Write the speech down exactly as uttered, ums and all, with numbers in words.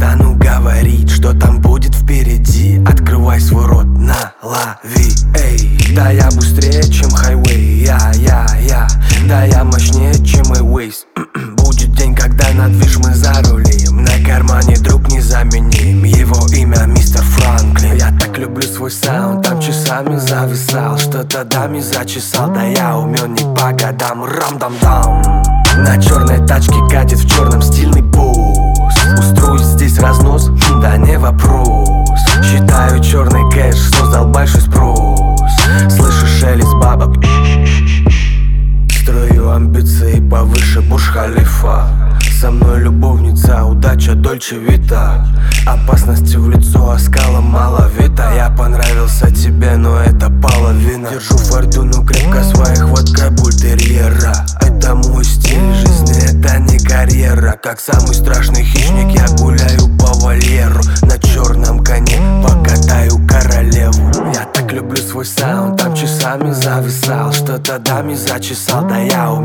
стану говорить, что там будет впереди. Открывай свой рот, налови, эй. Да я быстрее, чем хайвей, я, я, я. Да я мощнее, чем Эйвейс. Будет день, когда на движ мы зарулим. На кармане друг незаменим, его имя мистер Франклин. Я так люблю свой саунд, там часами зависал. Что-то даме зачесал, да я умен не по годам. Рам-дам-дам. На черной тачке катит в черном стильный бус. Устроюсь здесь разнос, да не вопрос. Считаю черный кэш, создал большой спрос. Слышу шелест бабок, строю амбиции повыше Бурдж-Халифа. Со мной любовница, удача Дольче Вита. Опасности в лицо, а скала мало вида. Я понравился тебе, но это половина. Держу фортуну крепко своих водка бультерьера. Это мой стиль жизни, это не карьера. Как самый страшный хищник я гуляю по вольеру. На черном коне покатаю королеву. Я так люблю свой саунд, там часами зависал. Что-то даме зачесал, да я умею